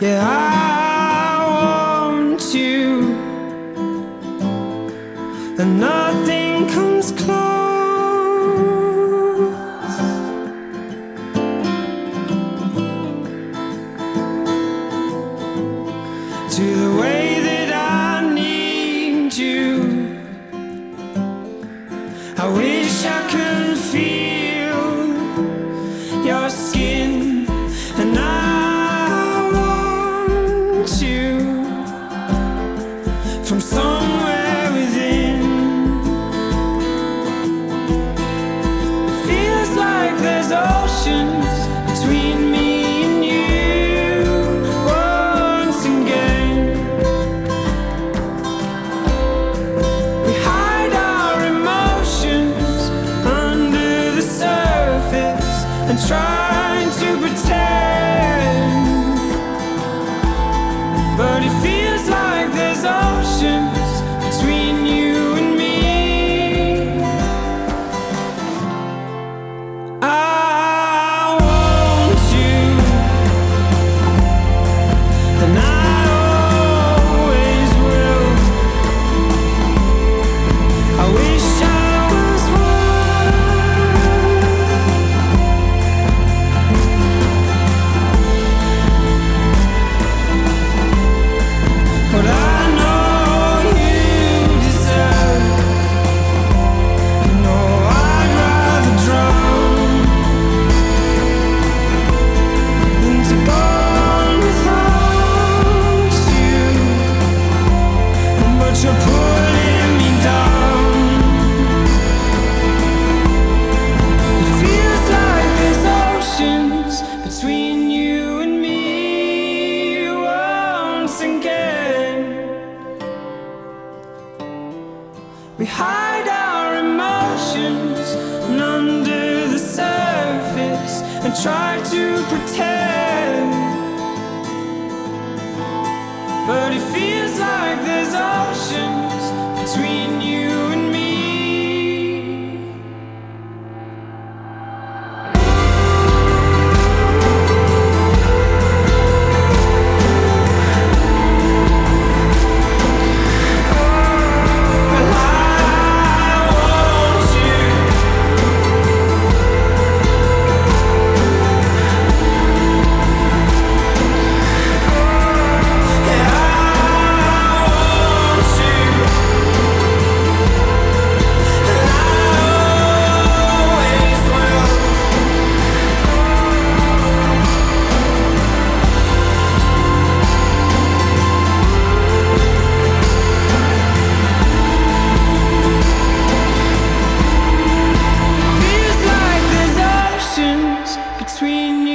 Yeah, I want you, and nothing comes close to the way that I need you. I wish I could feel your skin, and I want you from somewhere within. It feels like there's oceans between me and you once again. We hide our emotions under the surface and trying to pretend, but it feels like there's oceans between you and me. I want you, and I always will. I wish I was what I know you deserve. You know I'd rather drown than to go on without you, but you're pulling me down. It feels like there's oceans between you and me once again. We hide our emotions under the surface and try to pretend, but it feels like there's oceans between you and me. Well, I want you, yeah, I want you, and I always will. Feels like there's oceans between you